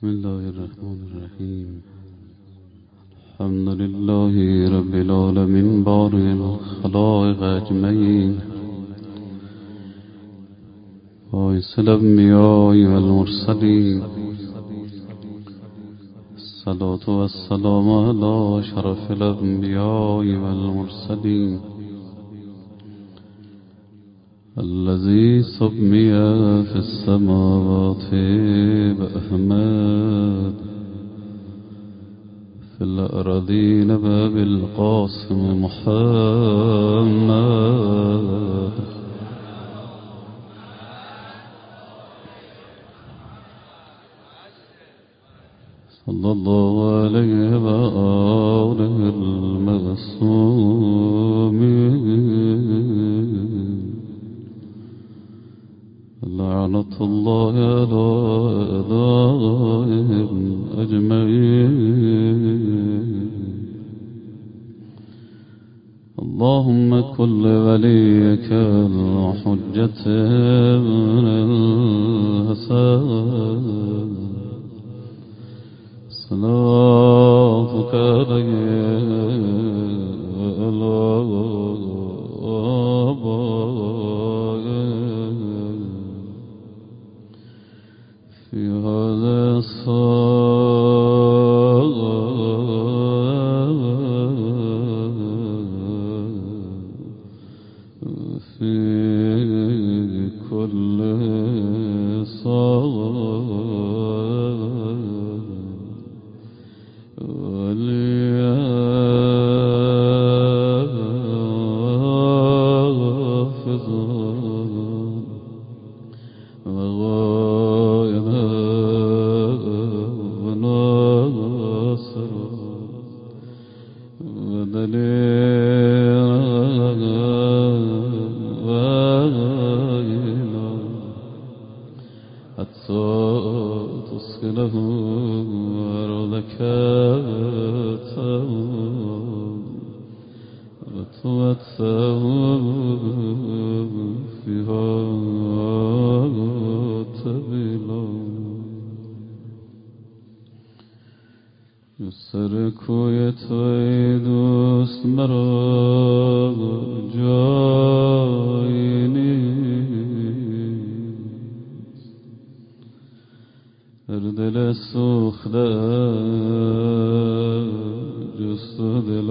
بسم الله الرحمن الرحيم. الحمد لله رب العالمين بارئ الخلائق أجمعين باعث الأنبياء والمرسلين، الصلاة والسلام على شرف الأنبياء والمرسلين الذي سمي في السماوات بأحمد في الأراضين بالقاسم محمد صلى الله عليه وآله المعصومين. لعنة الله على أعدائهم أجمعين. اللهم كن لوليك الحجة ابن الحسن صلاتك عليه وعلى في هذا في كل تسكنه أرضك وتمتعه فيها طويلا. يسرك ويتويد اسمر جايني دل سوخته جست دل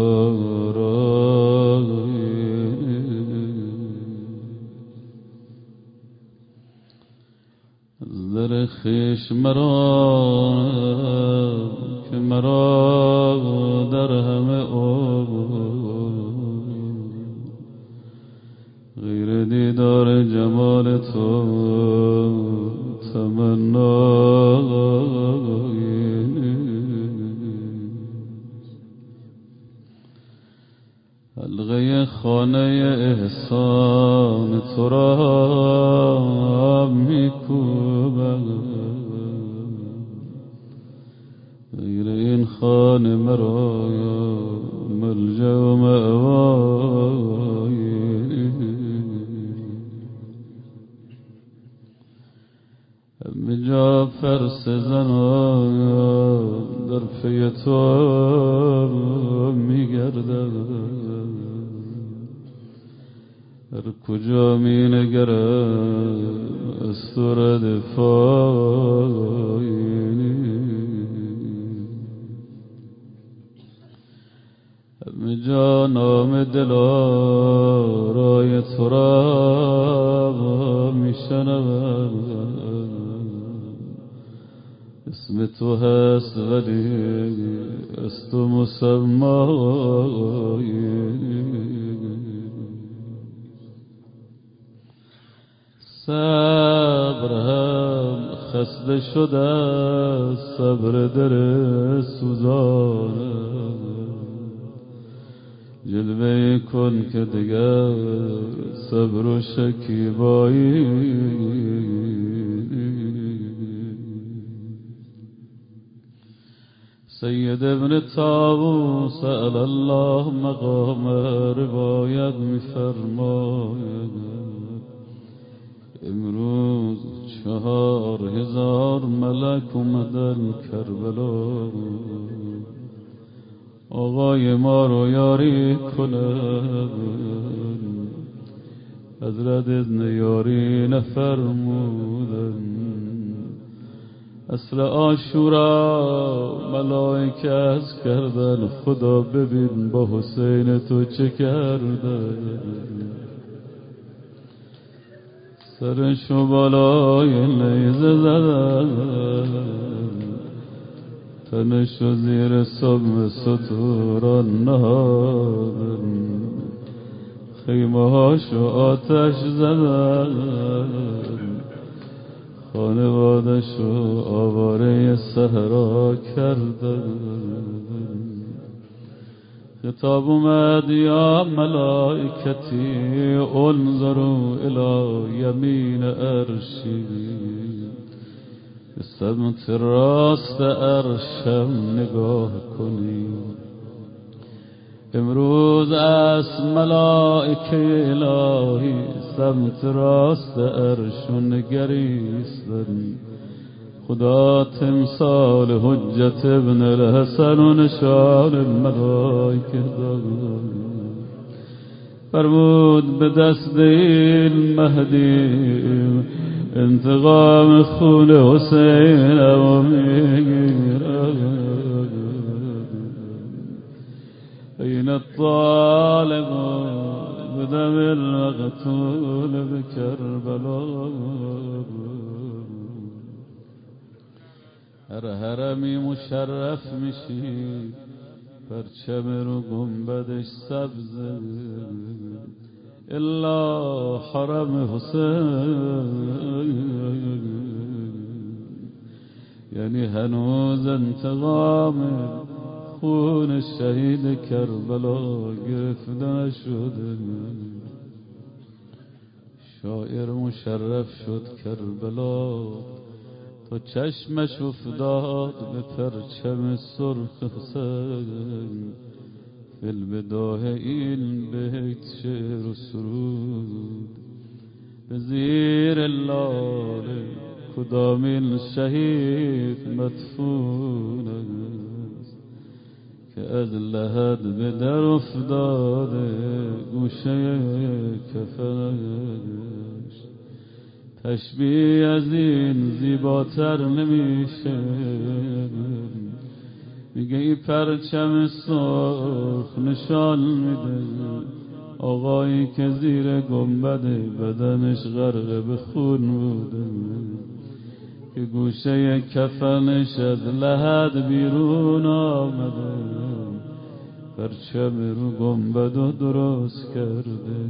از در خویش مرا که مرا در همه غیر دیدار جمال تو تمنای حلقه خانه احسان تو را میکوبم، غیر این خانه مرا ملجأ و مأوای. همه جا فرس زنان در پی تو میگردم، هر کجا می نگرم از تو ردفایی. همه جا نام دلارای تو را میشنوم، اسم تو هست ولی از تو مسمای. صبر هم خسته شده، صبر در سوزانه جلوه کن که دیگر صبر و شکیبایی. سید ابن طاووس علی الله مقام روایت می‌فرماید امروز 4000 ملک اومدن کربلا آقای ما رو یاری کنن حضرت اذن یاری نفرمودن اصل عاشورا ملائکه از کردن خدا ببین با حسین تو چه کردن سرشو بالای نیزه زدن تنشو زیر سم ستوران نهادن خیمه هاشو آتش زدن خانوادشو آواره صحرا کردن خطاب اومد یا ملائکتی انظروا الی یمین عرشی به سمت راست عرشم نگاه کنید امروز از ملائکه الهی سمت راست عرش نگریستن خدا تمثال حجت ابن الحسن و نشان ملائکه داد فرمود به دست این مهدی انتقام خون حسین و میگیرد این الطالب بدم المقتول بکربلا هر حرمی مشرف میشی پرچم رو گنبدش سبز الا حرم حسین یعنی هنوز انتقام خون شهید کربلا گرفته نشده شاعر مشرف شد کربلا تا چشمش افتاد به پرچم سرخ حسین فی البداهه این بیت شعر و سرود به زیر لاله کدامین شهید مدفون است که از لحد به در افتاده گوشه کفنش تشبیه از این زیباتر نمیشه میگه این پرچم سرخ نشان میده آقایی که زیر گنبد بدنش غرق به خون بوده که گوشه کفنش از لحد بیرون آمده پرچم رو گنبد رو درست کرده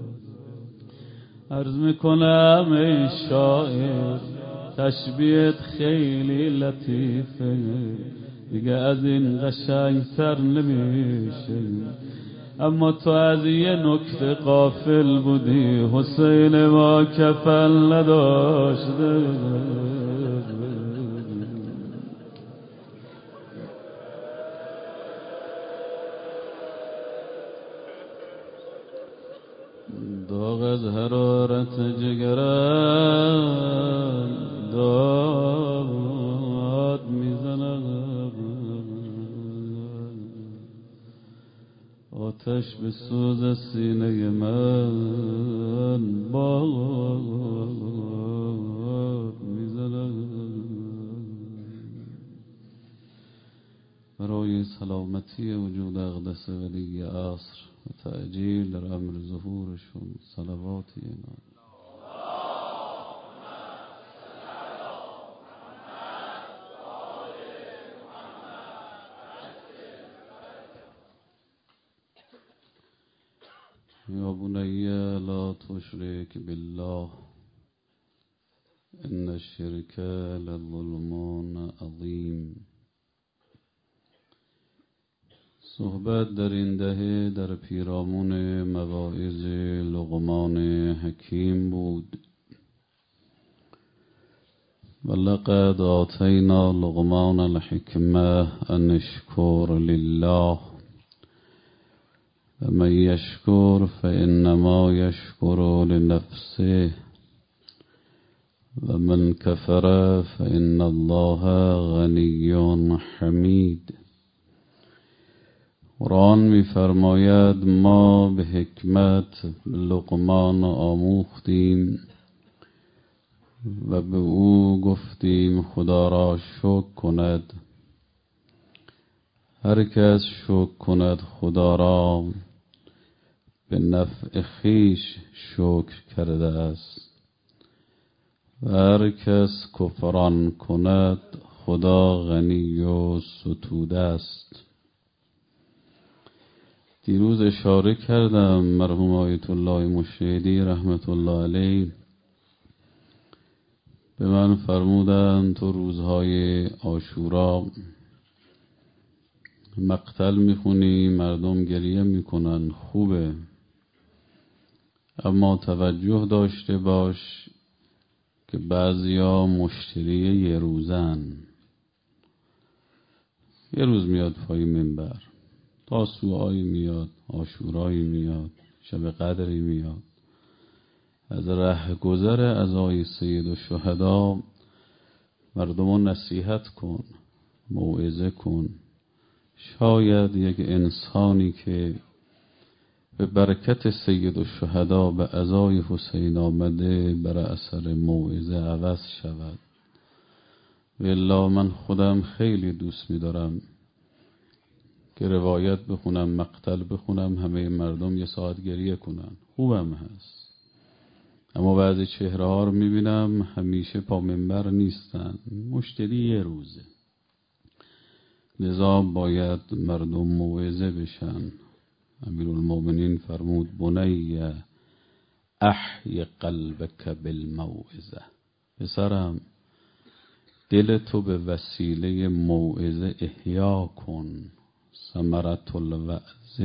عرض میکنم ای شاعر تشبیهت خیلی لطیفه دیگه از این قشنگتر نمیشه اما تو از یه نکته غافل بودی حسین ما کفن نداشته داغ از حرارت جگرم داد میزند آتش به سوز سینه من باد میزند برای سلامتی وجود اقدس ولی عصر و تأجیل در امر ظهورشون صلواتی اینا یا بنی لا تشرک بالله ان الشرک لظلم عظیم صحبت در این دهه در پیرامون مواعظ لقمان حکیم بود ولقد آتینا لقمان الحکمة ان اشکر لله ومن یشکر فانما یشکر لنفسه ومن كفر فإن الله غني حمید. قرآن می‌فرماید ما به حکمت لقمان آموختیم و به او گفتیم خدا را شکر کند. هر کس شکر کند خدا را به نفع خویش شکر کرده است و هر کس کفران کند خدا غنی و ستوده است. دیروز اشاره کردم مرحوم آیت الله مشهدی رحمت الله علیه به من فرمودند تو روزهای عاشورا مقتل میخونی مردم گریه میکنن، خوبه، اما توجه داشته باش که بعضیا مشتری یه روزن. یه روز میاد پای منبر، تاسوعایی میاد، عاشورایی میاد، شب قدری میاد، از رهگذر عزای سید الشهدا مردمو نصیحت کن، موعظه کن. شاید یک انسانی که به برکت سید الشهدا به عزای حسین آمده بر اثر موعظه عوض شود. والله من خودم خیلی دوست می‌دارم که روایت بخونم، مقتل بخونم، همه مردم یه ساعت گریه کنن، خوبم هست. اما بعضی چهره ها رو می‌بینم همیشه پا منبر نیستن، مشتری یه روزه. لذا باید مردم موعظه بشن. امیرالمومنین فرمود بنی احی قلبک بالموعظه، پسرم دل تو به وسیله موعظه احیا کن. ثمرة الوعظ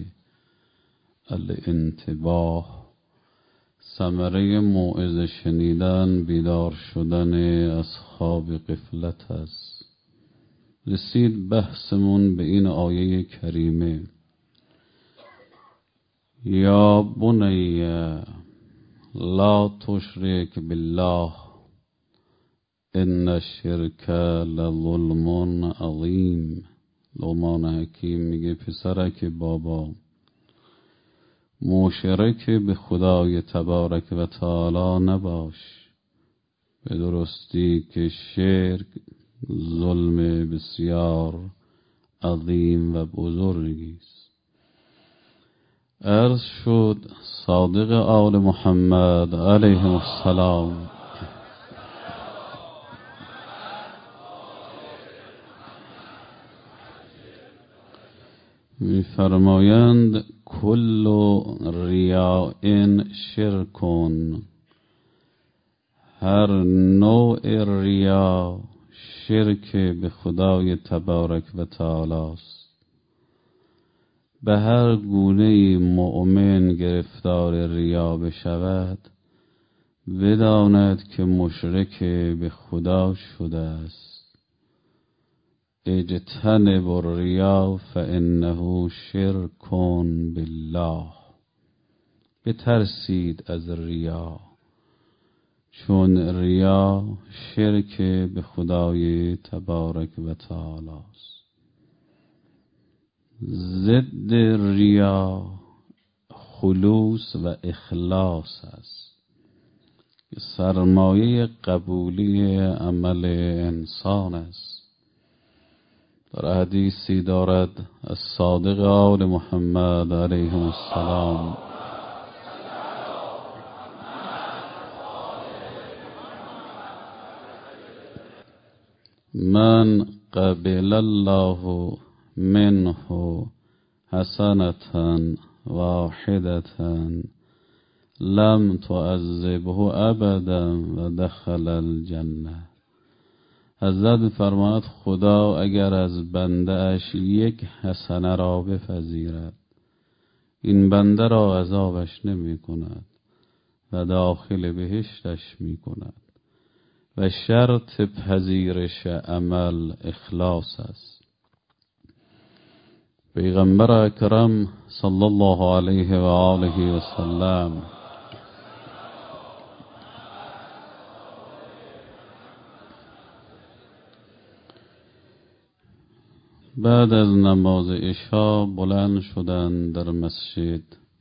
الانتباه، ثمره موعظه شنیدن بیدار شدن اصحاب غفلت است. رسید بحثمون به این آیه کریمه یا بنی لا تشرک بالله ان الشرک لظلم عظیم. لقمان حکیم میگه پسرک بابا مشرک به خدای تبارک و تعالی نباش، به درستی که شرک ظلم بسیار عظیم و بزرگی است. عرض شد صادق آل محمد علیه السلام می‌فرمایند کل ریاء شرکن، هر نوع ریا شرک به خدای تبارک و تعالی است. به هر گونه مؤمن گرفتار ریا بشود بداند که مشرک به خدا شده است. اجتنب الریا فانه شرک بالله، بترسید از ریا چون ریا شرک به خدای تبارک و تعالی است. ضد ریا خلوص و اخلاص است که سرمایه قبولی عمل انسان است. در حدیثی دارد از صادق آل محمد علیه السلام من قبل الله منه حسنة واحدة لم تعذبه ابدا و دخل الجنه. حضرت فرماید خدا اگر از بنده اش یک حسنه را بپذیرد این بنده را عذابش نمی کند و داخل بهشتش می کند و شرط پذیرش عمل اخلاص است. پیغمبر اکرم صلی الله علیه و آله و سلم بعد از نماز عشا بلند شدن در مسجد،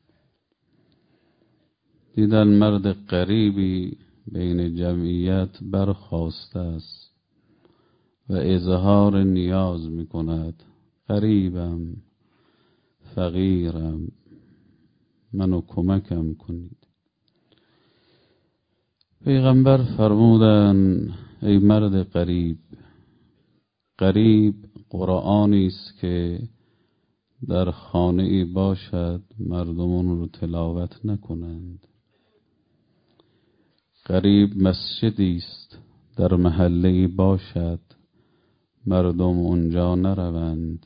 دیدن مرد غریبی بین جمعیت برخاسته است و اظهار نیاز می کند. غریبم، فقیرم، منو کمکم کنید. پیغمبر فرمودن ای مرد غریب، غریب قرآنی است که در خانه ای باشد مردمان رو تلاوت نکنند. غریب مسجدی است در محله ای باشد مردم اونجا نروند.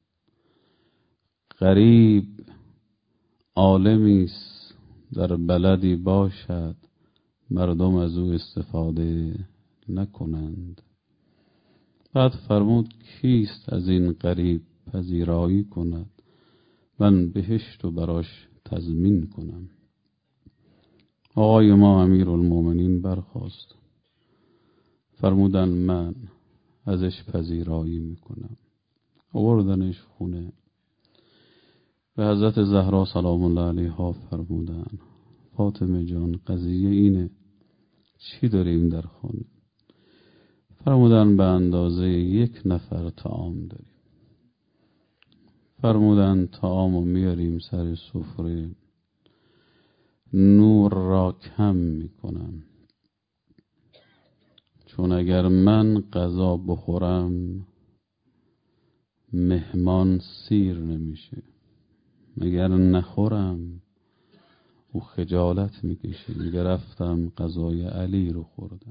غریب عالمی است در بلدی باشد مردم از او استفاده نکنند. بعد فرمود کیست از این غریب پذیرایی کند، من بهشت و براش تضمین کنم. آقای ما امیرالمومنین برخاست، فرمودن من ازش پذیرایی میکنم. آوردنش خونه، به حضرت زهرا سلام الله علیها فرمودن فاطمه جان قضیه اینه، چی داریم در خانه؟ فرمودن به اندازه 1 نفر طعام داریم. فرمودن طعامو میاریم سر سفره، نور را کم میکنم، چون اگر من غذا بخورم مهمان سیر نمیشه، مگر نخورم او خجالت میکشه. میگه رفتم غذای علی رو خوردم.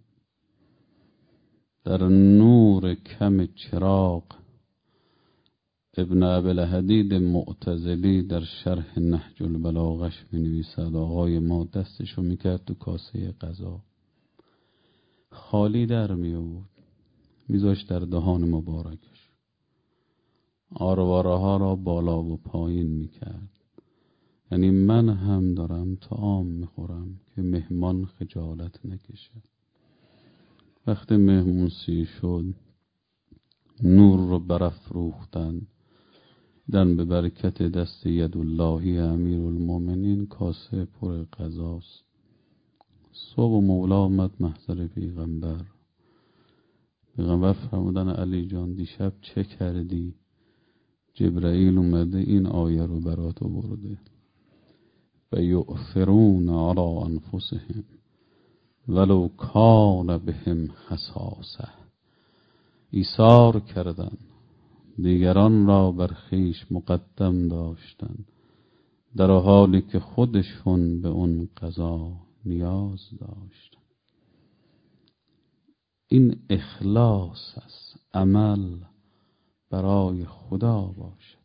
در نور کم چراغ ابن ابوالحدید معتزلی در شرح نهج البلاغش می‌نویسد آقای ما دستشو میکرد تو کاسه غذا، خالی در میآورد، میذاشت در دهان مبارکش، آرواره ها را بالا و پایین میکرد. یعنی من هم دارم طعام میخورم که مهمان خجالت نکشه. وقتی مهمون سیر شد نور رو برافروختن، دن به برکت دست یداللهی امیرالمومنین کاسه پر غذاست. صبح مولا آمد محضر پیغمبر. پیغمبر فرمودن علی جان دیشب چه کردی؟ جبرائیل اومده این آیه رو برات آورده و یؤثرون علی انفسهم ولو کان بهم خصاصه. ایثار کردن، دیگران را بر خویش مقدم داشتن در حالی که خودشون به اون قضا نیاز داشتن. این اخلاص است، عمل برای خدا باشد.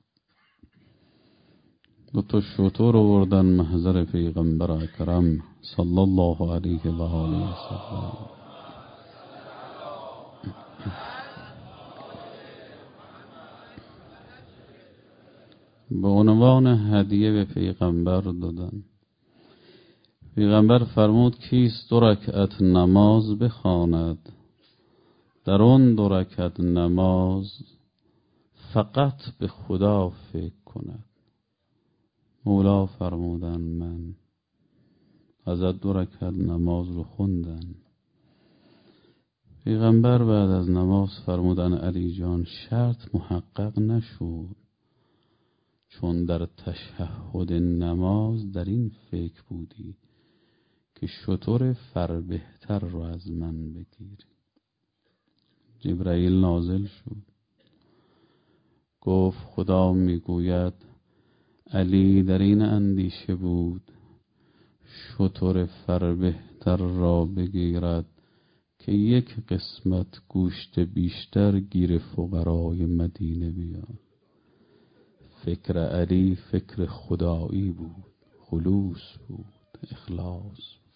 2 شتر آوردن محضر پیغمبر اکرم صلی الله علیه و آله و سلم. به عنوان هدیه به پیغمبر دادن. پیغمبر فرمود کیست 2 رکعت نماز بخواند، در اون 2 رکعت نماز فقط به خدا فکر کند. مولا فرمودن من. حضرت 2 رکعت نماز رو خوندن. پیغمبر بعد از نماز فرمودن علی جان شرط محقق نشد، چون در تشهد نماز در این فکر بودی که شتر فربهتر رو از من بگیری. جبرائیل نازل شد، گفت خدا میگوید علی در این اندیشه بود شتر فربهتر را بگیرد که 1 قسمت گوشت بیشتر گیر فقرای مدینه بیاد. فکر علی فکر خدایی بود، خلوص بود، اخلاص.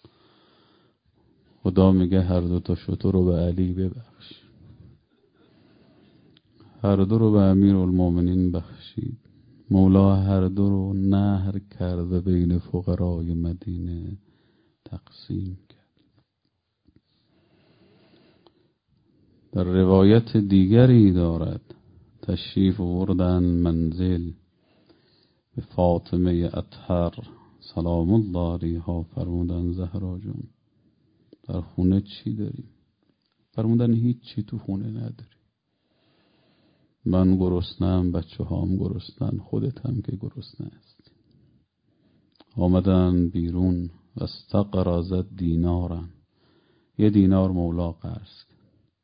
خدا میگه هر 2 تا شتر رو به علی ببخش. هر 2 رو به امیرالمومنین بخشید. مولا هر 2 رو نهر کرد و بین فقرای مدینه تقسیم کرد. در روایت دیگری دارد تشریف آوردن منزل به فاطمه اطهر سلام الله علیها. فرمودن زهرا جون در خونه چی داری؟ فرمودن هیچ چی تو خونه نداری. من گرسنه‌ام، بچه هام گرسنن، خودت هم که گرسنه است. آمدن بیرون و استقرضت دینارن، 1 دینار مولا قرض کرد.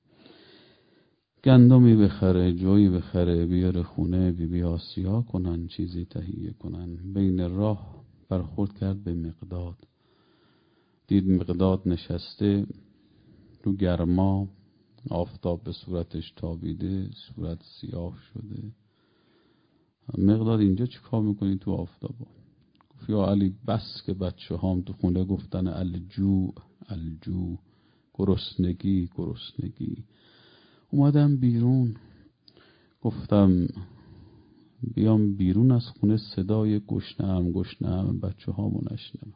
گندمی بخره، جویی بخره، بیاره خونه بی آسیا کنن، چیزی تهیه کنن. بین راه برخورد کرد به مقداد. دید مقداد نشسته رو گرما، آفتاب به صورتش تابیده، صورت سیاه شده. مقداد اینجا چی کار میکنی تو آفتاب؟ گفت یا علی بس که بچه هام تو خونه گفتن الجوع الجوع، گرسنگی گرسنگی. اومدم بیرون، گفتم بیام بیرون از خونه صدای گشنه‌ام بچه هامو نشنوم.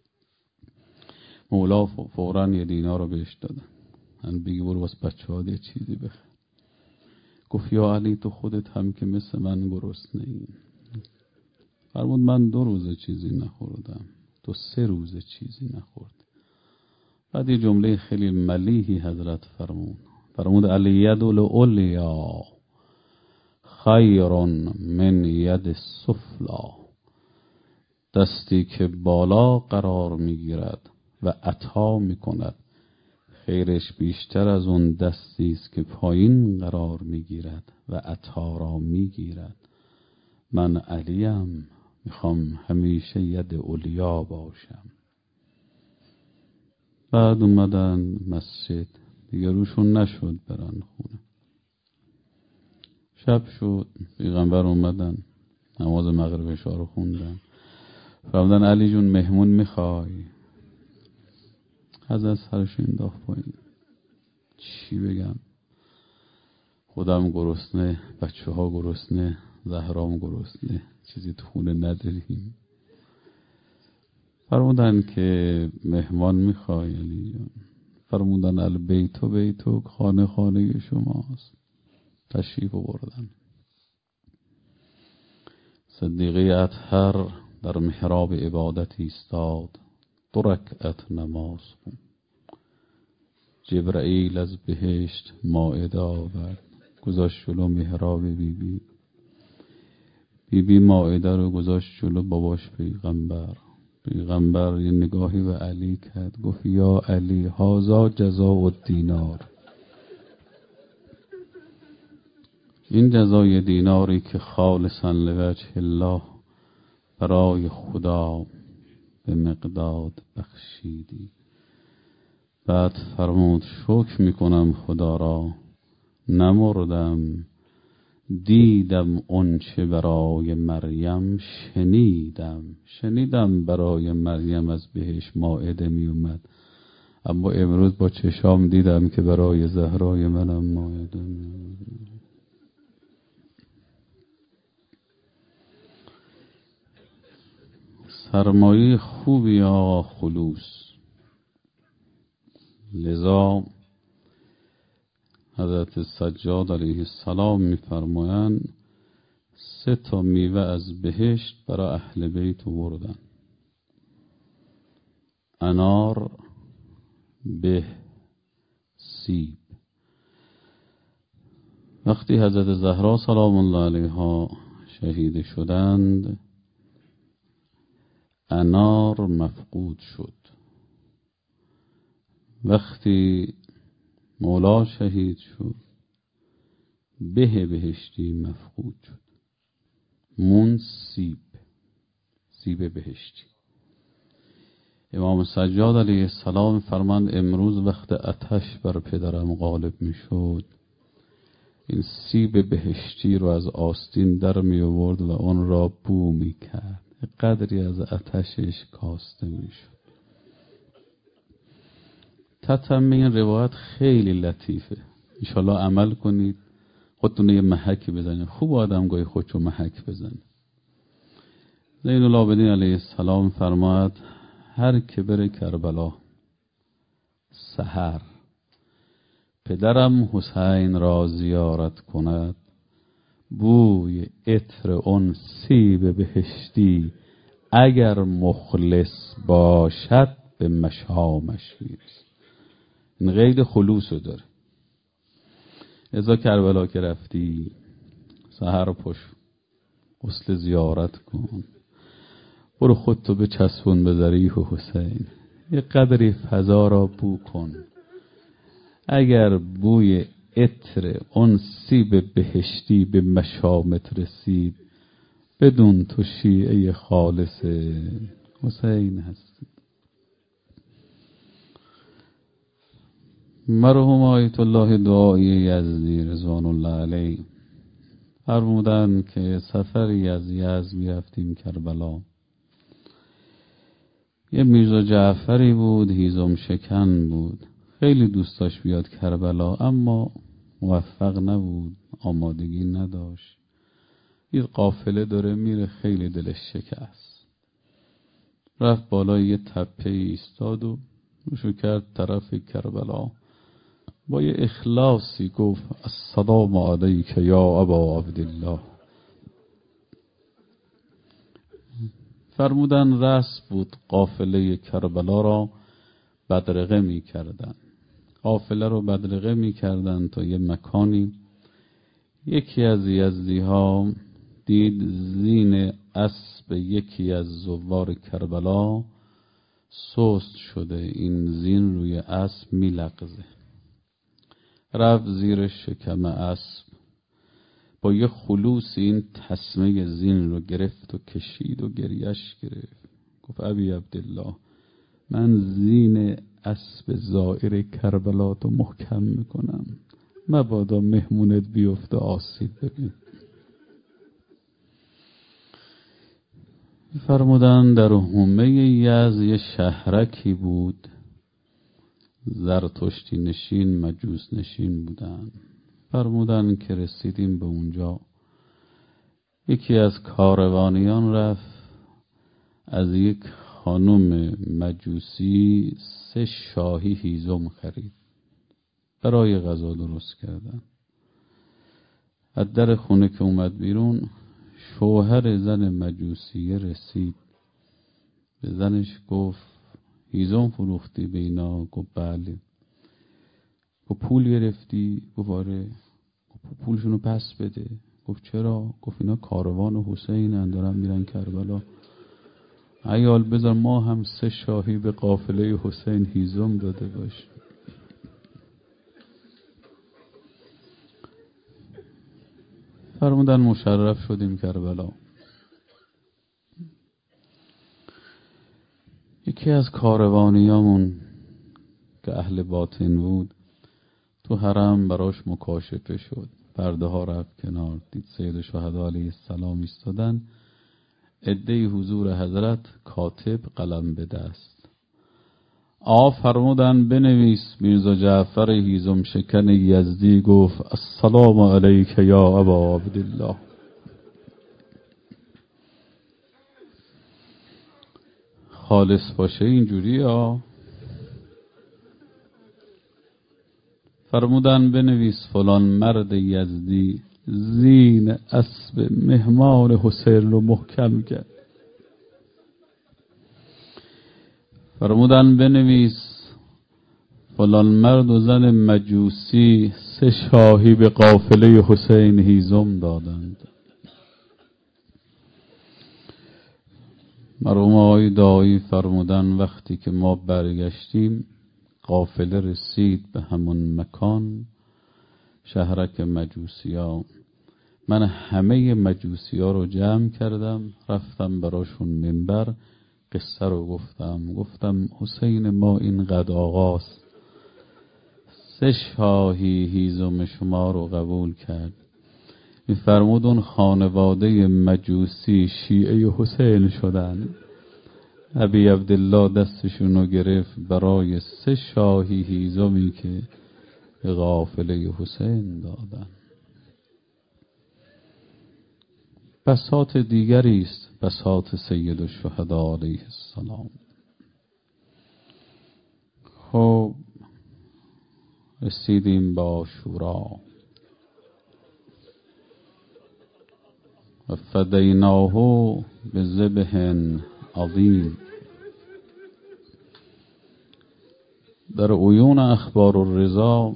مولا فوراً 1 دینار رو بهش دادن. من بگی برو واسه بچه ها یه چیزی بخر. گفت یا علی تو خودت هم که مثل من گرسنه ای. فرمود من 2 روز چیزی نخوردم، تو 3 روز چیزی نخورد. بعد یه جمله خیلی ملیحی حضرت فرمود الید العلیا خیر من ید السفلی. دستی که بالا قرار میگیرد و عطا میکند خیرش بیشتر از اون دستی است که پایین قرار میگیرد و عطا را میگیرد. من علیم، میخوام همیشه ید علیا باشم. بعد اومدن مسجد، دیگه روشون نشد برن خونه. شب شد، پیغمبر اومدن نماز مغرب عشا رو خوندن. فرمودن علی جون مهمون میخوای؟ از سرش انداخت پایین. چی بگم؟ خودم گرسنه، بچه ها گرسنه، زهرام گرسنه، چیزی تو خونه نداریم. فرمودن که مهمان میخوای علی جان؟ فرمودن البیت بیتک، خانه خانه شماست. تشریف آوردن. صدیقه اطهر در محراب عبادت ایستاد، 2 رکعت نماز خوند. جبرائیل از بهشت مائده آورد، گذاشت جلو محراب بیبی. بیبی مائده رو گذاشت جلو باباش پیغمبر یه نگاهی به علی کرد، گفت یا علی هذا جزاء الدینار. این جزای دیناری که خالصا لوجه الله برای خدا به مقداد بخشیدی. بعد فرمود شکر میکنم خدا را نمردم، دیدم اونچه برای مریم شنیدم برای مریم از بهش مائده می اومد، اما امروز با چشام دیدم که برای زهرای منم مائده می اومد. سرمایه خوبی آقا خلوص. لذا حضرت سجاد علیه السلام می‌فرمایند 3 تا میوه از بهشت برای اهل بیت آوردن: انار، به، سیب. وقتی حضرت زهرا سلام الله علیها شهید شدند، انار مفقود شد. وقتی مولا شهید شد، به بهشتی مفقود شد. مون سیب بهشتی. امام سجاد علیه السلام فرماند امروز وقت آتش بر پدرم غالب می شد، این سیب بهشتی رو از آستین در می آورد و اون را بو می کرد، قدری از آتشش کاسته می شد. تتمه این روایت خیلی لطیفه، انشالله عمل کنید، خودتون یه محکی بزنید. خوب آدم گاهی خودشو محک بزنه. زین العابدین علیه السلام فرماد هر که بره کربلا سحر پدرم حسین را زیارت کند، بوی عطر اون سیب بهشتی اگر مخلص باشد به مشامش میرسد. این قید خلوص رو داره. ازا کربلا که رفتی سحر پشت غسل زیارت کن، برو خودتو به چسبون به ضریح حسین، یه قدری فضا را بو کن. اگر بوی عطر اون سیب بهشتی به مشامت رسید، بدون تو شیعه خالص حسین هستی. مرحوم آیت الله دعایی یزدی رضوان الله علیه فرمودن که سفری از یزد میرفتیم کربلا. یه میرزا جعفری بود، هیزم شکن بود، خیلی دوست داشت بیاد کربلا اما موفق نبود، آمادگی نداشت. یه قافله داره میره، خیلی دلش شکست. رفت بالای یه تپه ایستاد و روشو کرد طرف کربلا، با یه اخلاصی گفت السلام علیک یا ابا عبدالله. فرمودن رسم بود قافله کربلا را بدرقه می کردن. قافله رو بدرقه می کردن تا یه مکانی. یکی از یزدی ها دید زین اسب یکی از زوار کربلا سست شده، این زین روی اسب می لغزه. رفت زیر شکم اسب، با یه خلوص این تسمه زین رو گرفت و کشید و گریش گرفت. گفت ابی عبدالله، من زین اسب زائر کربلا تو محکم میکنم، مبادا مهمونت بیفته آسیب ببین. فرمودن در حومه یزد یه شهرکی بود، زرتشتی نشین مجوس نشین بودن. فرمودن که رسیدیم به اونجا، یکی از کاروانیان رفت از یک خانم مجوسی 3 شاهی هیزم خرید، برای غذا درست کردن. از در خونه که اومد بیرون، شوهر زن مجوسیه رسید، به زنش گفت هیزم فروختی به اینا؟ گفت بله. گفت پول گرفتی؟ گفت آره. گفت پولشونو پس بده. گفت چرا؟ گفت اینا کاروان حسینن، دارن میرن کربلا. عیال بذار ما هم 3 شاهی به قافله حسین هیزم داده باش. فرمودن مشرف شدیم کربلا. یکی از کاروانیامون که اهل باطن بود تو حرم براش مکاشفه شد، پرده ها رفت کنار، دید سید الشهدا علیه السلام ایستادن، عده حضور حضرت، کاتب قلم به دست. فرمودن بنویس. میرزا جعفر هیزم شکن یزدی گفت السلام علیک یا ابا عبدالله. خالص باشه اینجوری ها. فرمودن بنویس فلان مرد یزدی زین اسب مهمان حسین رو محکم کرد. فرمودن بنویس فلان مرد و زن مجوسی 3 شاهی به قافله حسین هیزم دادند. مرحوم آقای دایی فرمودن وقتی که ما برگشتیم، قافله رسید به همون مکان، شهرک مجوسیا. من همه مجوسیا رو جمع کردم، رفتم براشون منبر، قصه رو گفتم حسین ما این قد آقاست، 3 شاهی هیزم شما رو قبول کرد. میفرمود اون خانواده مجوسی شیعه حسین شدن. ابی عبدالله دستشون رو گرفت برای 3 شاهی هیزمی که به قافله حسین دادن. بساط دیگری است، بساط سید الشهدا علیه السلام. خب رسیدیم با عاشورا. و فدیناه بذبح عظیم. در عیون اخبار الرضا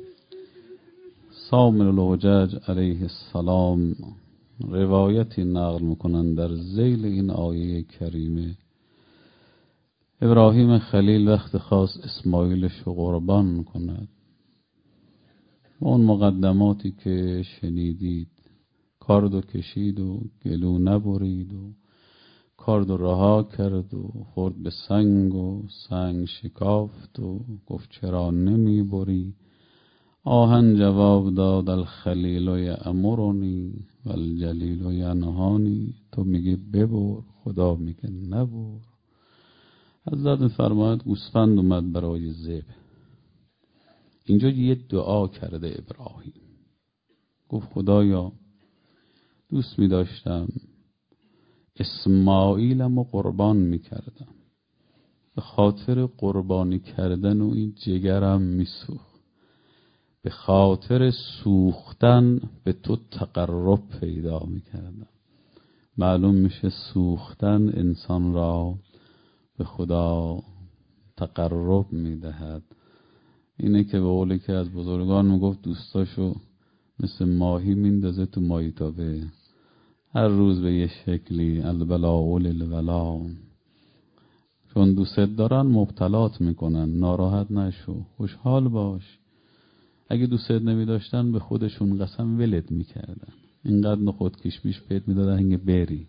سامر الحجج علیه السلام روایتی نقل میکنند در ذیل این آیه کریمه. ابراهیم خلیل وقت خاص اسماعیلش رو قربان کند و اون مقدماتی که شنیدید، کاردو کشید و گلو نبرید و کاردو رها کرد و خورد به سنگ و سنگ شکافت و گفت چرا نمی بری. آهن جواب داد الخلیل یأمرنی و الجلیل ینهانی. تو میگی ببر، خدا میگه نبر. حضرت میفرماید گوسفند اومد برای ذبح. اینجا یه دعا کرده ابراهیم، گفت خدایا دوست می داشتم اسماعیلم رو قربان می کردم، به خاطر قربانی کردن و این جگرم می سوخت، به خاطر سوختن به تو تقرب پیدا می کردم. معلوم میشه سوختن انسان را به خدا تقرب می دهد. اینه که به قولی که از بزرگان میگفت دوستاشو مثل ماهی میندازه تو ماهیتابه، هر روز به یه شکلی البلاء للولا. چون دوست دارن مبتلات میکنن، ناراحت نشو، خوشحال باش. اگه دوست نمی داشتن به خودشون قسم ولت میکردن، اینقدر نخود کشمیش بهت میدادن هنگه بری.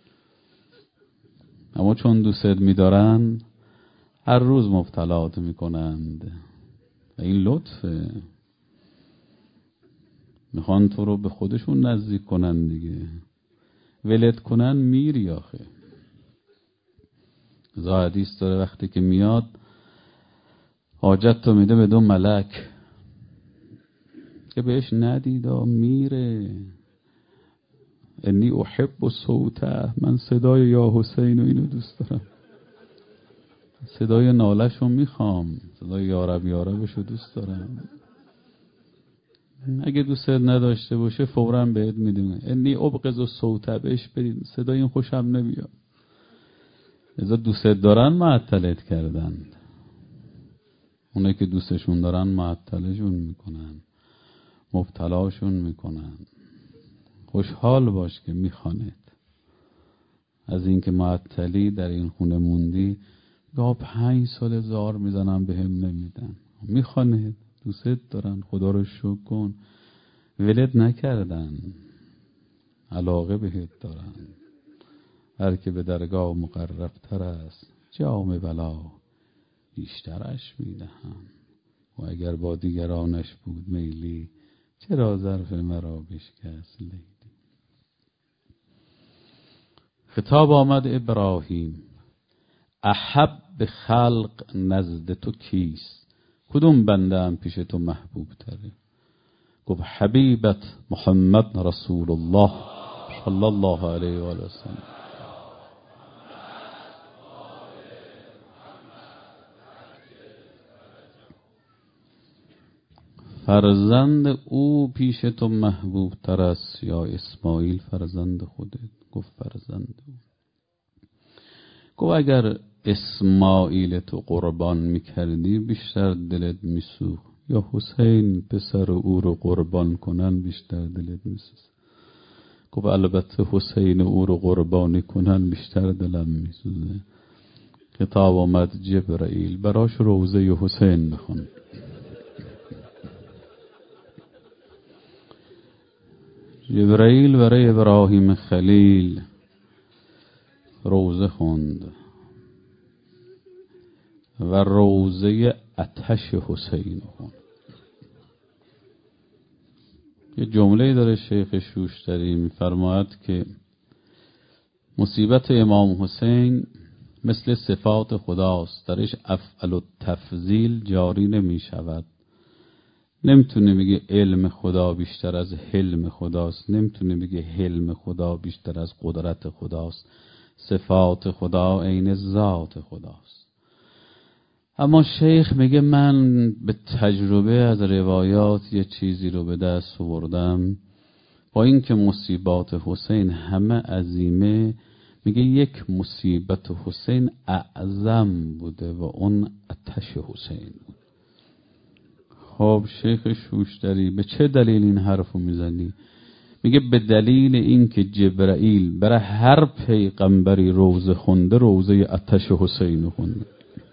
اما چون دوست میدارن هر روز مبتلات میکنند و این لطفه. میخوان تو رو به خودشون نزدیک کنن دیگه، ولت کنن میری آخه. ذا حدیث داره وقتی که میاد حاجت تو میده به دو ملک که بهش ندیدا میره. انی احب صوته، من صدای یا حسین و اینو دوست دارم، صدای نالشو میخوام، صدای یارب یاربشو دوست دارم. اگه دوست نداشته باشه فوراً بهت میدونه انی ابغض صوته، بهش بدید صدای این خوشم نمیاد. ازا دوست دارن معطلت کردن، اونه که دوستشون دارن معطلشون میکنن، مبتلاشون میکنن. خوشحال باش که میخواند. از اینکه معطلی در این خونه موندی، یا 5 سال زار میزنم به هم نمیدن، میخواند، دوست دارن، خدا رو شکر کن. ولد نکردن، علاقه بهت دارن. هر که به درگاه مقرب تر است جام بلا بیشترش میدهم. و اگر با دیگرانش بود میلی، چرا ظرف مرا بشکست لیلی. خطاب آمد ابراهیم، احب خلق نزد تو کیست؟ کدوم بنده هم پیش تو محبوب تره؟ گفت حبیبت محمد رسول الله صلی الله علیه و آله وسلم. فرزند او پیش تو محبوب تر است یا اسماعیل فرزند خودت؟ گفت فرزند او. گفت اگر اسماعیل تو قربان میکردی بیشتر دلت میسوخت، یا حسین پسر او رو قربان کنن بیشتر دلت میسوخت؟ گفت البته حسین او رو قربانی کنن بیشتر دلم میسوزه. خطاب آمد جبرائیل، براش روضه حسین بخون. جبرائیل برای ابراهیم خلیل روضه خوند و روضه آتش حسین خوند. یه جمله داره شیخ شوشتری میفرماید که مصیبت امام حسین مثل صفات خداست، درش افعل و تفضیل جاری نمی شود. نمیتونه بگه علم خدا بیشتر از حلم خداست، نمیتونه بگه حلم خدا بیشتر از قدرت خداست. صفات خدا عین ذات خداست. اما شیخ میگه من به تجربه از روایات یه چیزی رو به دست آوردم با اینکه مصیبات حسین همه عظیمه، میگه یک مصیبت حسین اعظم بوده و اون آتش حسین بود. خب شیخ شوشتری به چه دلیل این حرفو میزنی؟ میگه به دلیل اینکه جبرائیل برای هر پیغمبری روزه خونده، روزه آتش حسین خونده،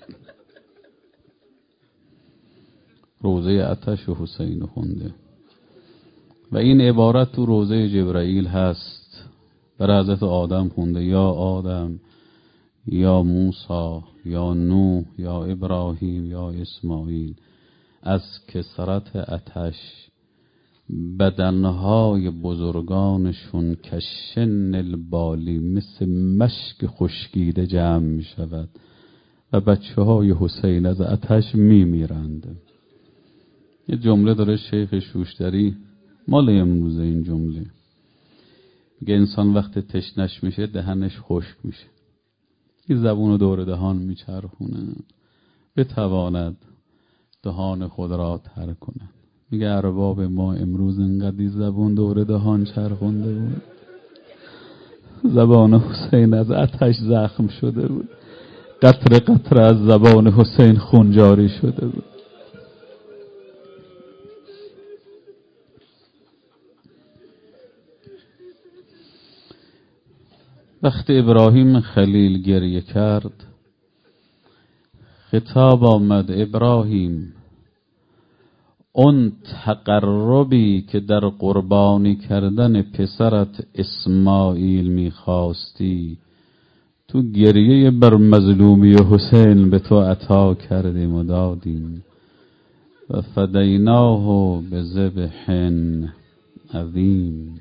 روزه آتش حسین خونده. و این عبارت تو روزه جبرائیل هست. برای حضرت آدم خونده یا آدم، یا موسی، یا نوح، یا ابراهیم، یا اسماعیل، از کثرت آتش بدنهای بزرگانشون کشن البالی مثل مشک خشکیده جمع می شود و بچه های حسین از آتش می میرند. یه جمله داره شیخ شوشتری، مال امروزه این جمله، میگه انسان وقت تشنش میشه دهنش خشک میشه، این زبون دور دهان میچرخونه بتواند دهان خود را تر کند. میگه ارباب ما امروز انقدر زبون دور دهان چرخونده بود، زبان حسین از آتش زخم شده بود، قطره قطره از زبان حسین خون جاری شده بود. وقتی ابراهیم خلیل گریه کرد، خطاب آمد ابراهیم اون تقربی که در قربانی کردن پسرت اسماعیل میخواستی تو گریه بر مظلومی حسین به تو عطا کردیم و دادیم و فدیناه بذبح عظیم.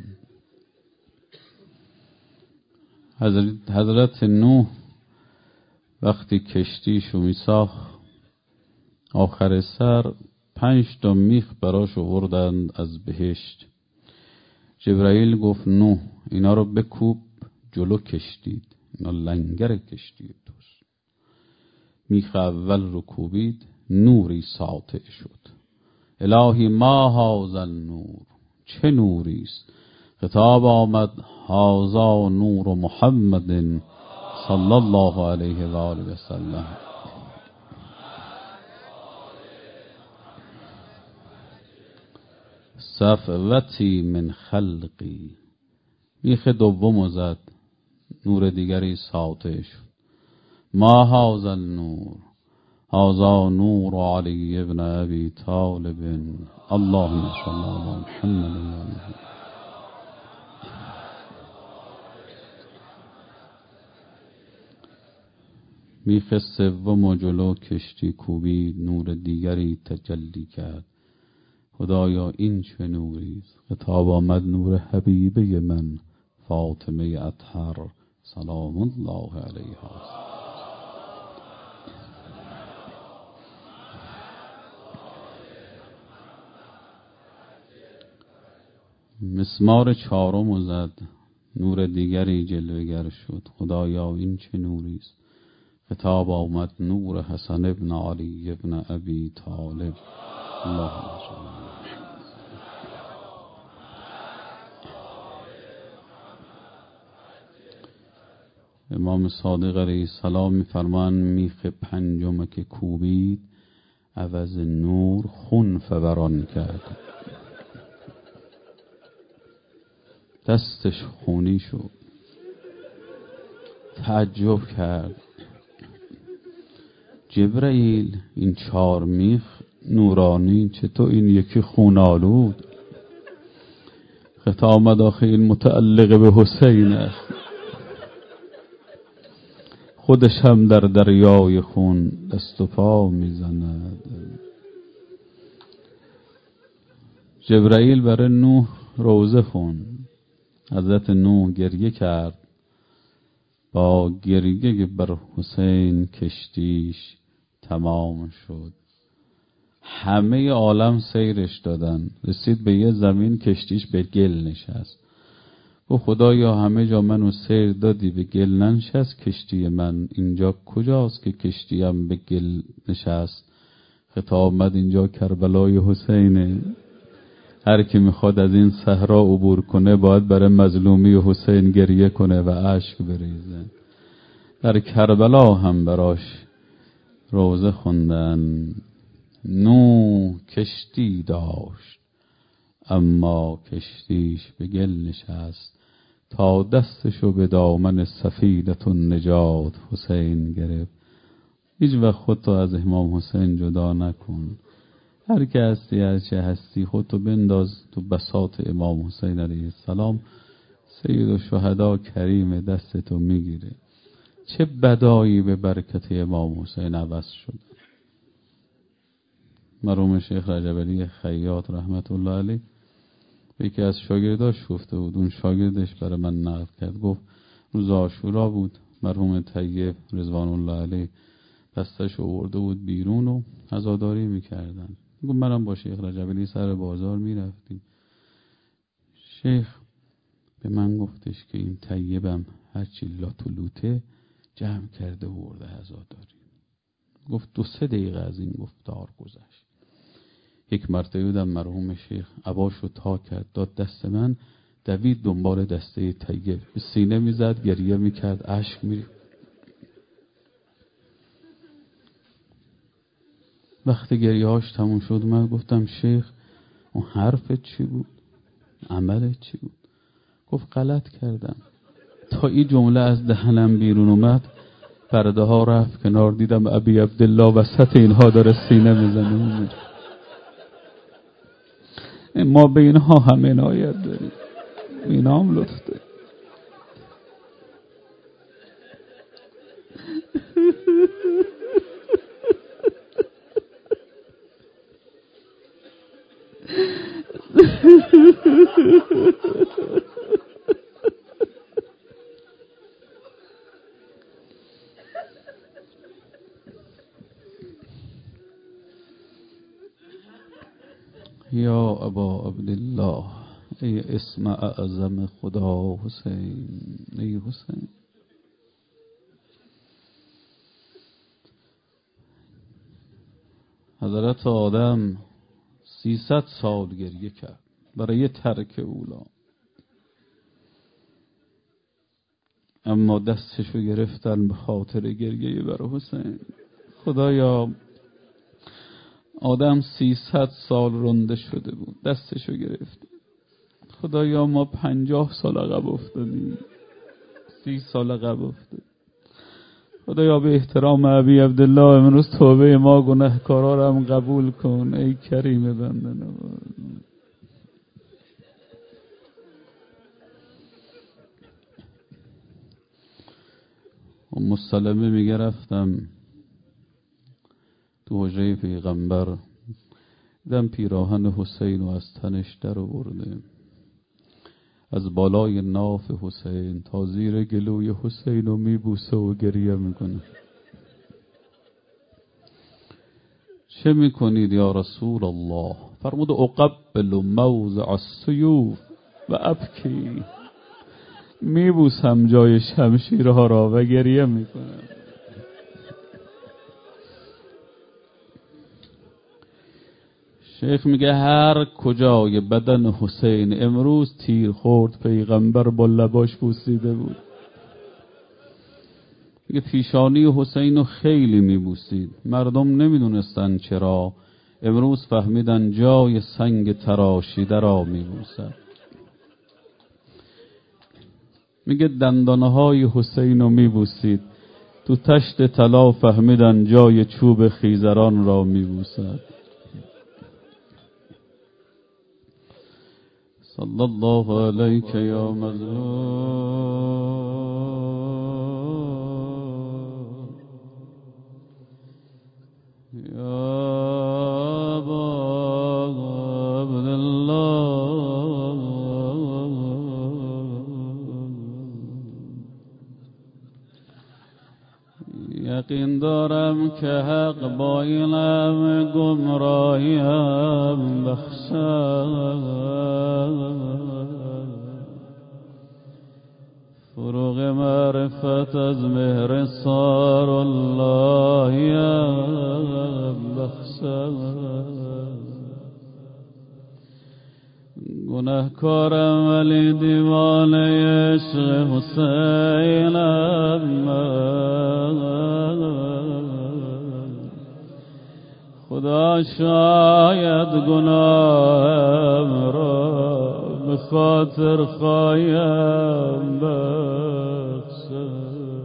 حضرت نوح وقتی کشتیشو میساخت، آخر سر 5 میخ براش آوردند از بهشت. جبرائیل گفت نوح اینا رو بکوب جلو کشتید، اینا لنگر کشتی توست. میخ اول رو کوبید، نوری ساطع شد. الهی ما هذا النور، چه نوری است؟ خطاب آمد هذا نور محمد صلی الله علیه و آله و سلم. صفوتی من خلقی. میخ دوم زد، نور دیگری ساطع شد. ما هذا النور، هذا نور علی ابن ابی طالب. اللهم صل علی محمد و آله. میخ سوم جلو کشتی کوبید، نور دیگری تجلی کرد. خدایا این چه نوری است؟ خطاب آمد نور حبیبه من فاطمه اطهر سلام الله علیها. مسمار 4 زد، نور دیگری جلوگر شد. خدایا این چه نوری است؟ خطاب آمد نور حسن ابن علی ابن ابی طالب. اللهم صل. امام صادق علیه السلام میفرمان میخ 5 که کوبید عوض نور خون فوران کرد، دستش خونی شد. تعجب کرد جبرائیل این 4 میخ نورانی چطور این یکی خونالود؟ خطاب آمد آخه این متعلق به حسین است، خودش هم در دریای خون دست و پا میزند. جبرائیل برای نوح روزه خون. حضرت نوح گریه کرد، با گریه بر حسین کشتیش تمام شد. همه عالم سیرش دادن، رسید به یه زمین کشتیش به گل نشست. و خدایا همه جا منو سیر دادی به گل ننشست کشتی من، اینجا کجاست که کشتیم به گل نشست؟ خطاب آمد اینجا کربلای حسینه. هر کی میخواد از این صحرا عبور کنه باید برای مظلومی حسین گریه کنه و اشک بریزه. در کربلا هم براش روزه خوندن. نوح کشتی داشت اما کشتیش به گل نشست، تا دستشو به دامن سفینة النجات حسین گرفت. هیچ وقت خودتو از امام حسین جدا نکن. هر که هستی هر چه هستی خودتو بنداز تو بساط امام حسین علیه السلام. سید الشهدا کریم دستتو میگیره. چه بدایی به برکت امام حسین عوض شد. مرحوم شیخ رجب علی خیاط رحمت الله علیه یکی از شاگرداش گفته بود، اون شاگردش برای من نقل کرد، گفت روز عاشورا بود، مرحوم طیب رضوان الله علیه دستش آورده بود بیرون و عزاداری میکردن. گفت منم با شیخ رجب علی سر بازار میرفتیم. شیخ به من گفتش که این طیبم هرچی لاتولوته جمع کرده و برده عزاداری. گفت 2-3 دقیقه از این گفتار گذشت. یک مرتبه بودم مرحوم شیخ عباشو تا کرد داد دست من، دوید دنبال دسته طیب، به سینه میزد، گریه میکرد، اشک میریخت. وقتی گریه‌هاش تموم شد من گفتم شیخ اون حرفت چی بود؟ عملت چی بود؟ گفت غلط کردم. تا این جمله از دهنم بیرون اومد پرده ها رفت کنار، دیدم ابی عبدالله وسط اینها داره سینه میزنه. ما به اینها هم عنایت داریم، اینا هم لطف داریم. یا ابا عبدالله، ای اسم اعظم خدا حسین، ای حسین. حضرت آدم 300 سال گریه کرد برای ترک اولا، اما دستشو گرفتن به خاطر گریه برای حسین. خدایا آدم 300 سال رنده شده بود، دستشو گرفت. خدایا ما 50 سال عقب افتادیم، 30 سال عقب افتادیم. خدایا به احترام ابی عبدالله امروز توبه ما گناهکارا رو هم قبول کن، ای کریم بنده نواز. ام سلمه میگه رفتم تو حجره پیغمبر، دیدم پیراهن حسین و از تنش در آورده، از بالای ناف حسین تا زیر گلوی حسین رو میبوسه و گریه میکنه. چه میکنید یا رسول الله؟ فرمود اقبل موضع السیوف و ابکی، میبوسم جای شمشیرها را و گریه میکنم. شیخ میگه هر کجای بدن حسین امروز تیر خورد پیغمبر با لباش بوسیده بود. میگه پیشانی حسین رو خیلی میبوسید، مردم نمیدونستن چرا، امروز فهمیدن جای سنگ تراشیده را میبوسد. میگه دندانهای حسین رو میبوسید، تو تشت طلا فهمیدن جای چوب خیزران را میبوسد. صلی الله علیک یا مظلوم یا ابا عبدالله. یقین دارم که حق با این همه گمراهیم بخشد، فروغ معرفت از مهر سار اللهیم بخشد. گناهکارم ولی دیوانه عشق حسینم خدا شاید گناهم را به خاطر خواهیم بخشد.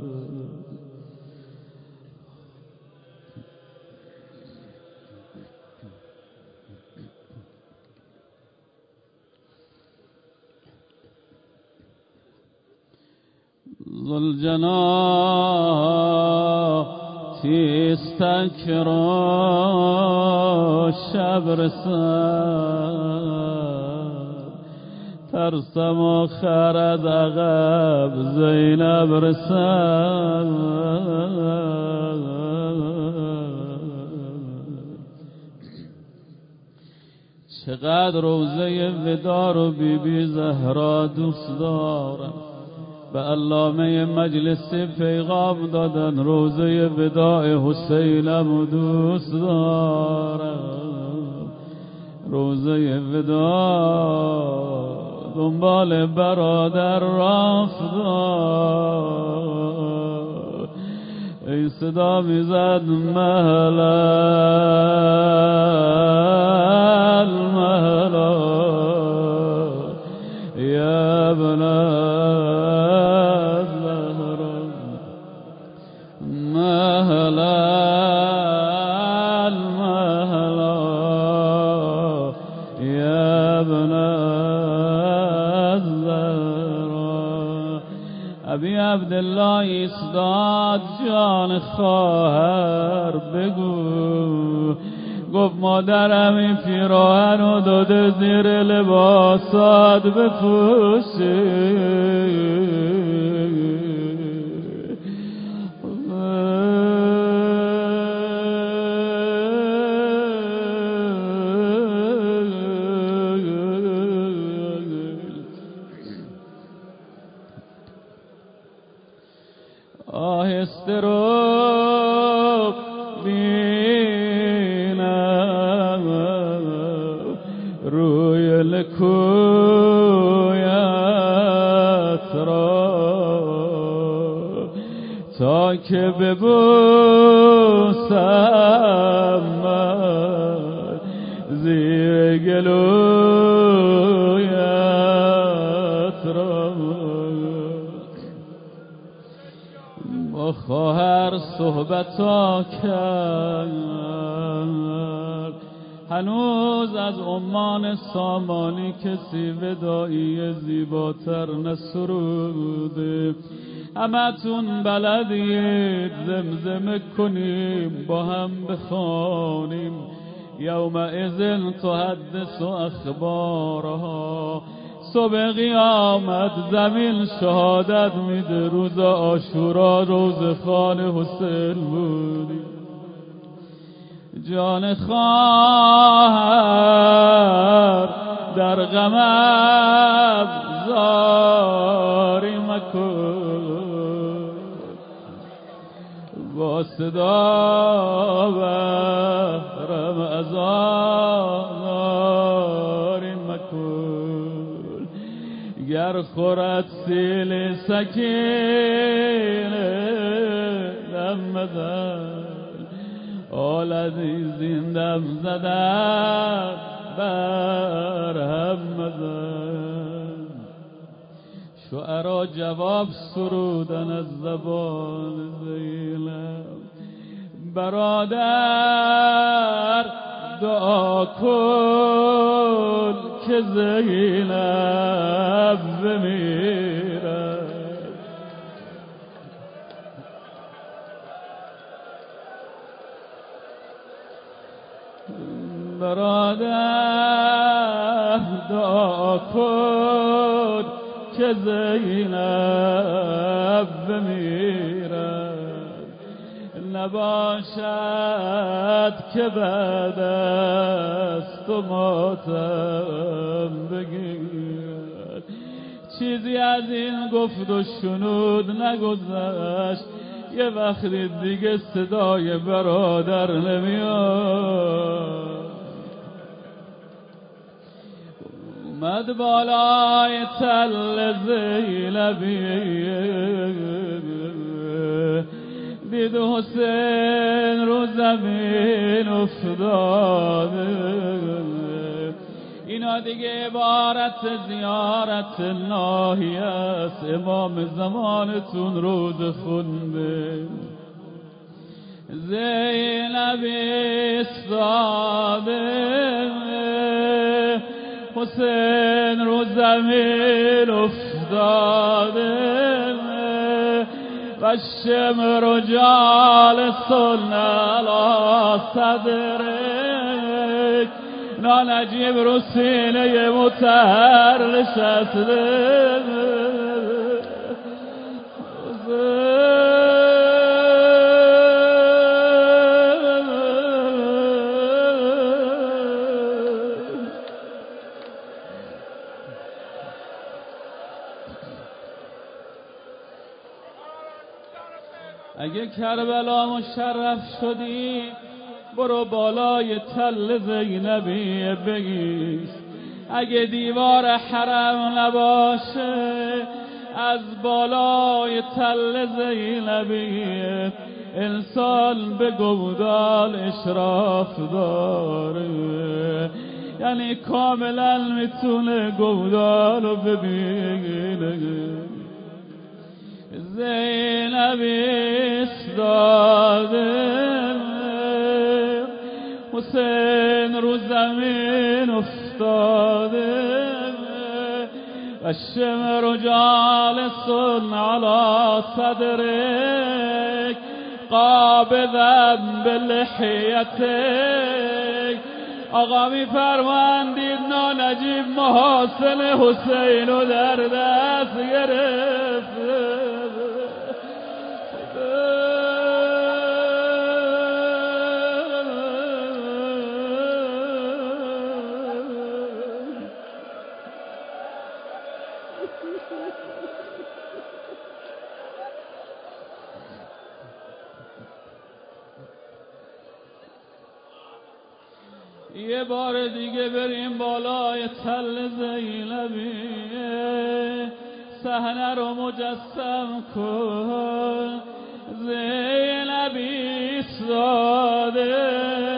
ذوالجناح تیستک را شب رسد ترسم آخرت عقب زینب رسد چقدر روزه ودا رو بی بی زهرا دوست دارم به علامه مجلسی پیغام دادن روزه وداع حسینم دوست دارم روزه وداع دنبال برادر رفتم ای صدا میزد مهلا مهلا یا ابن ابی عبدالله ایستاد جان خواهر بگو گفت مادرم این پیراهن رو داده زیر لباسات بپوشی آهسته رو بینم روی لکویت را تا که ببوسم من زیر گلویت را با خواهر صحبتا کرد هنوز از عمان سامانی کسی وداعی زیباتر نسروده همتون بلدید زمزمه کنیم با هم بخوانیم یومئذ تحدث اخبارها صبح قیامت زمین شهادت میده روز عاشورا روز خان حسین بودی جان خواهر در غمت زاری مکن با صدا برم ازاری مکن گر خورد سیل سکینه دم مزن آل عزیزین دم زدن بر هم مزن شعرا جواب سرودن از زبان زینب برادر دعا کن که زینب بمیرد برادر دعا کن که زینب بمیرد نباشد که بعد از تو ماتم بگیرد چیزی از این گفت و شنود نگذشت یه وقتی دیگه صدای برادر نمیاد آمد بالای تل زینبی دید حسین رو زمین افتاده اینا دیگه عبارت زیارت الهی است امام زمانتون روز خونده زینب استاده حسین رو زمین افتاده و شمر جالسون علی صدرک نانجیب رو سینه مطهر نشسته اگه کربلا مشرف شدی برو بالای تل زینبی بگیس اگه دیوار حرم نباشه از بالای تل زینبی انسان به گودال اشراف داره یعنی کاملا میتونه گودالو ببینه زینب استاده حسین رو زمین افتاده و شمر جالسون علی صدرک قابضا بلحیتک آقا می فرماندید نانجیب محاسن حسین رو در دست گرفت یه بار دیگه بریم بالای تل زینبی صحنه رو مجسم کن زینبی ایستاده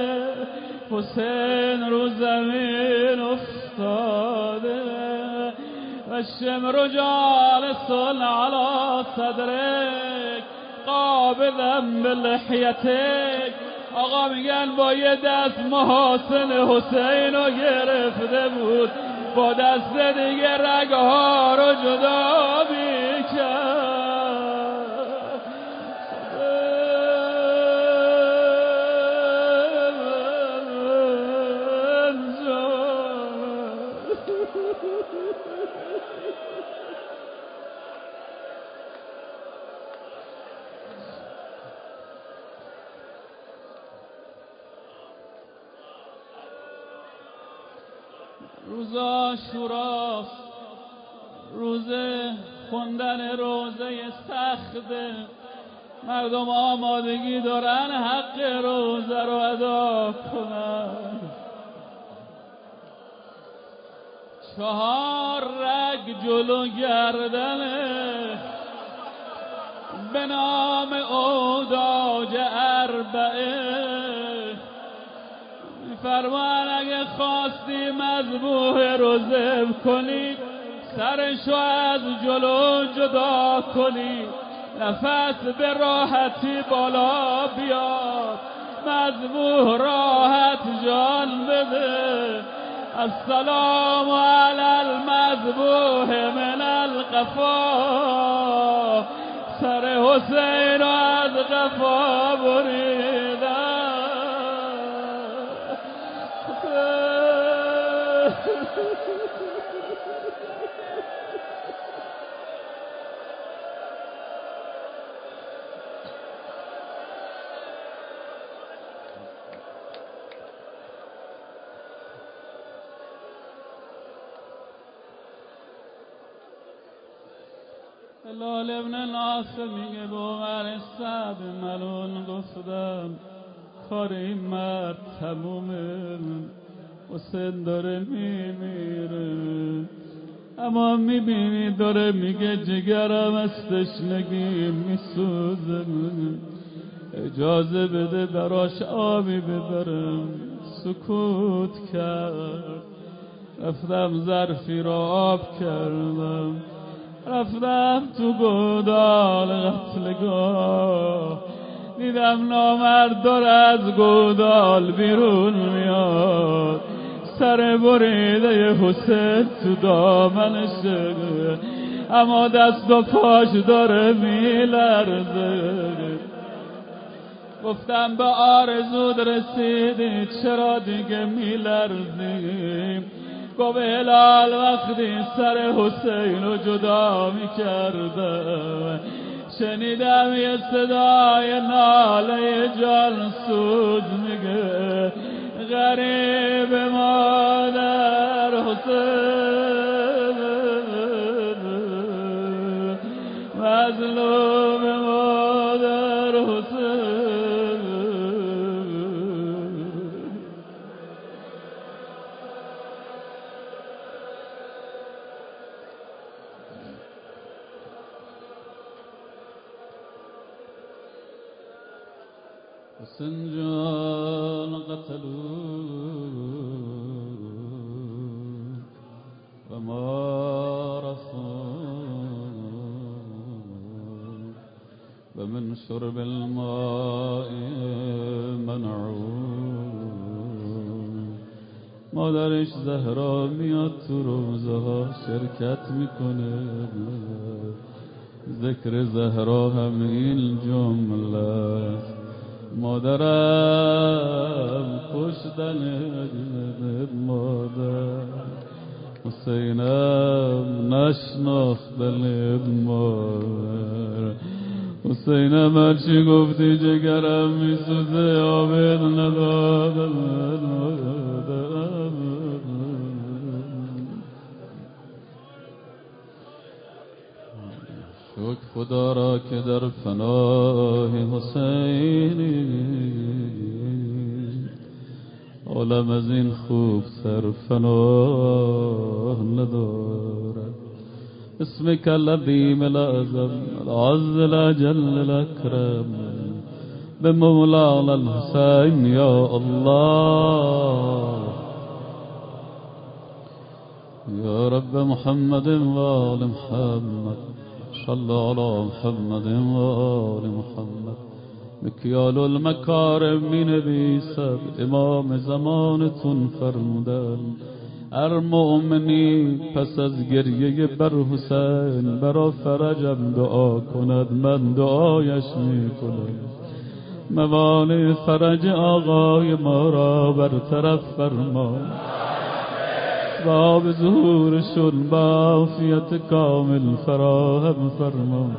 حسین رو زمین افتاده و شمر جالسون علی صدرک قابضا بلحیتک آقا میگن با یه دست محاسن حسین رو گرفته بود با دست دیگه رگها رو جدا میکرد روز عاشوراست روز خوندن روزه سخته مردم آمادگی دارن حق روزه رو ادا کنن 4 رگ جلو گردنه به نام اوداج اربعه فرمان اگه خواستی مذبوح رو ذبح کنی سرشو از جلو جدا کنی نفس به راحتی بالا بیاد مذبوح راحت جان بده السلام علی المذبوح من القفا سر حسین از قفا بریدن هلال ابن ناصر میگه با عمر سعد ملون گفتم کار این مرد تمومه حسین داره میمیره، اما میبینی داره میگه جگرم از تشنگی میسوزه، اجازه بده براش آبی ببرم. سکوت کرد. رفتم ظرفی را آب کردم، رفتم تو گودال قتلگاه، دیدم نامرد داره از گودال بیرون میاد، سر بریده حسین تو دامنشه، اما دست و پاش داره میلرزه. گفتم به آرزود رسیدی چرا دیگه میلرزی؟ گفت هلال وقتی سر حسین رو جدا میکردم شنیدم یه صدای ناله جان سوز میگه غریب مادر حسین، مظلوم مادر حسین. حسین جان قتلوا و ما رفوا و من شرب الماء منعوا. مادرش زهرا میاد تو روزه ها شرکت میکنه، ذکر زهرا هم این جمله، مادرم کشتن مادر، حسینم نشناختن مادر، حسینم هرچی گفتی جگرم میسوزه آبت ندادم. شکر خدا را که در پناه حسینی عالم از این خوب سر پناه ندارد. اسمك العظيم الأعظم العز الأجل الأكرم بمولانا الحسين يا الله. يا رب محمد وآل محمد صل على محمد وآل محمد. مکیال المکارم می نویسد امام زمانتون فرمودن هر مؤمنی پس از گریه بر حسین برا فرجم دعا کند من دعایش می کنم. موانع فرج آقای ما را برطرف فرما، باب ظهورشون با عافیت کامل فراهم فرما.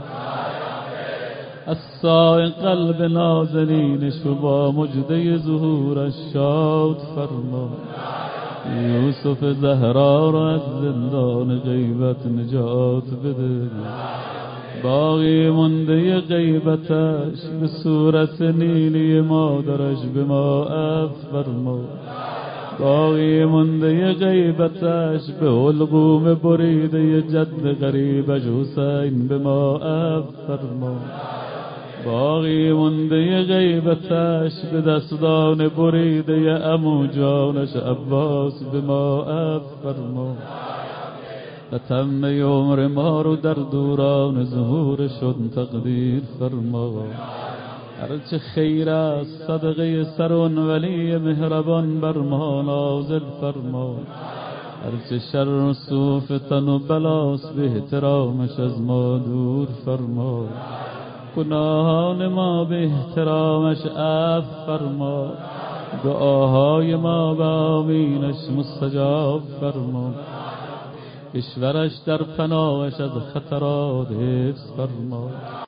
السای قلب نازنینشو با مجده ظهورش شاد فرما. یوسف زهرا را از زندان غیبت نجات بده، باقی مونده غیبتش به صورت نیلی مادرش به ما عفو فرما. باقی مونده غیبتش به حلقوم بریده جد غریبش حسین به ما عفو فرما. باقی مونده غیبتش به دستان بریده عمو جانش عباس به ما عفو فرما. تم عمر ما رو در دوران ظهورشون تقدیر فرما. هرچه خیر است صدقه سر اون ولی مهربان بر ما نازل فرما. هرچه شر و سوء فتن و بلاست به احترامش از ما دور فرما. گناهان ما به احترامش عفو فرما. دعاهای ما به آمینش مستجاب فرما. کشورش در پناهش از خطرات حفظ فرما.